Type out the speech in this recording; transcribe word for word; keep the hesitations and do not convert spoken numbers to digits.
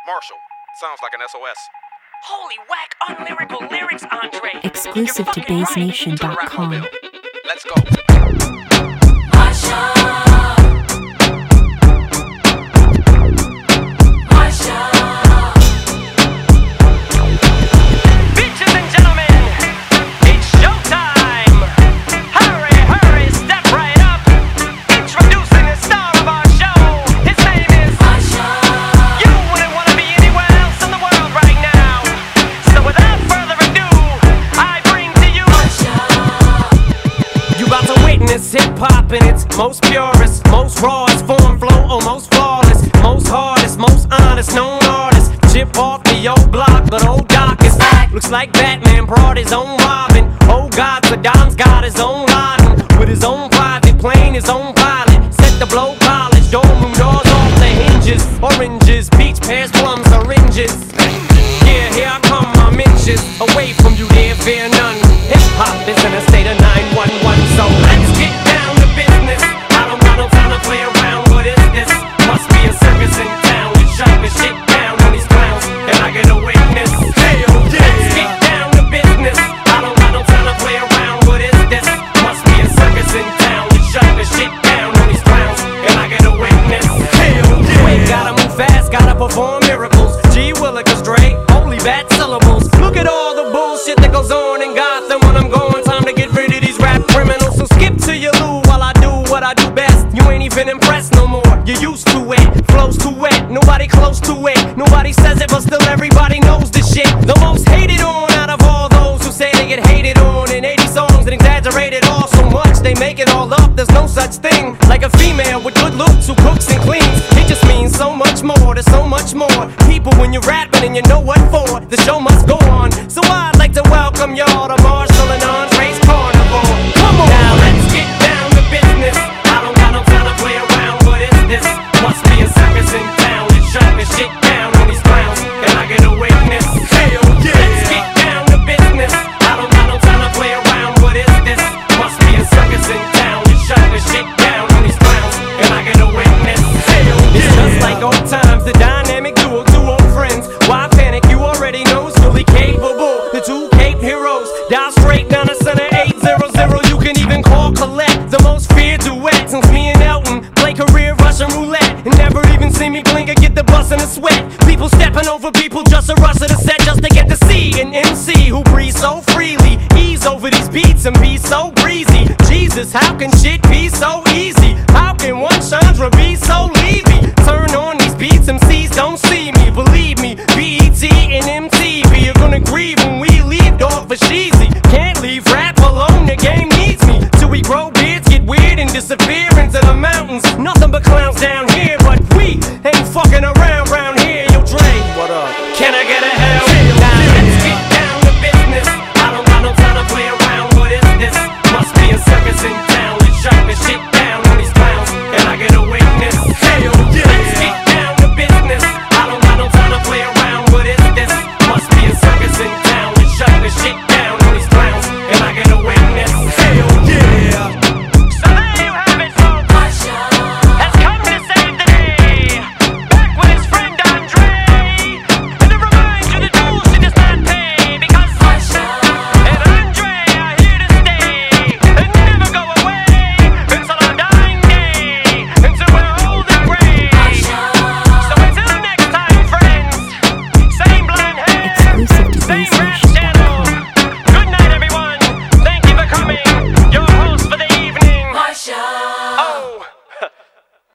Marshall. Sounds like an S O S. Holy whack, unlyrical lyrics, Andre. Exclusive to Bass Nation dot com. Let's go. Marsha. Hip-hop in its most purest, most rawest form, flow almost flawless, most hardest, most honest, known artist. Chip off the old block, but old Doc is back. Looks like Batman brought his own Robin. Oh God, Saddam's got his own Laden, with his own private plane, his own pilot. Set the blow polish, dorm room doors off the hinges. Oranges, peach, pears, plums, syringes. Yeah, here I come, my inches away from you, there fear none. Hip-hop is in a state of nine one one, so let's get down to business. I don't got no time to play around, what is this? Must be a circus in town, we shut the shit down on these clowns, and I get a witness. Hell yeah! Let's get down to business. I don't got no time to play around, what is this? Must be a circus in town, we shut the shit down on these clowns, and I get a witness. Hell yeah! Wait, gotta move fast, gotta perform miracles. G Willikers, Dre, holy bad syllables. Look at all the bullshit that goes on in Gotham when I'm going. Time to get rid of these rap criminals. So skip to your loo while I do what I do best. You ain't even impressed no more. You're used to it. Flows too wet. Nobody close to it. Nobody says it, but still everybody knows the shit. The most hated on out of all those who say they get hated on in eighty songs and exaggerated all so much they make it all up. There's no such thing like a female with good looks who cooks and cleans. It just means so much more. There's so much more people when you're rapping and you know what for. The show must go on. So I'd like to welcome y'all to Marshall and Andre's Carnival. Come on, now let's get down to business. I don't got no time to play around. What is this? Must be a circus in town. Let's shut the shit down on these clowns, and I get a witness. Hell yeah! Let's get down to business. I don't got no time to play around. What is this? Must be a circus in town. Let's shut the shit down on these clowns, and I get a witness. Hell yeah! It's just like old times, the dynamic duo, two old friends. Why panic? You already know it's fully capable. The two Cape heroes, dial straight down the center eight zero zero. You can even call collect the most feared duet since me and Elton play career Russian roulette and never even see me blink or get the bus in a sweat. People stepping over people just to rush to the set just to get to see an M C who breathes so freely, ease over these beats and be so breezy. Jesus, how can shit be so easy? How can one Chandra be so Levy? Turn on these beats, M Cs don't see me. Believe me, B E T and M T V are gonna grieve when we leave dog for cheesy. Can't leave rap alone, the game needs me. Till we grow beards, get weird and disappear into the mountains. Nothing but clowns down here, but we ain't fucking around round here. Yo, Dre, what up? Can I get a hell? Now let's get down to business. I don't got no time to play around. What is this? Must be a circus in town. Let's shut the shit down on these clowns, and I get a witness. Hell yeah! Let's get down to business. I don't got no time to play around. What is this? Must be a circus in town. Let's shut the shit down on these clowns, and I get a witness. Hell yeah! So there you have it, folks. Marsha has come to save the day. Back with his friend Andre, and to remind you the dues she does not pay, because Marsha and Andre are here to stay and never go away until our dying day, until we're old and gray. So until next time, friends, same blind hair, Exclusive to same Bass rap Nation.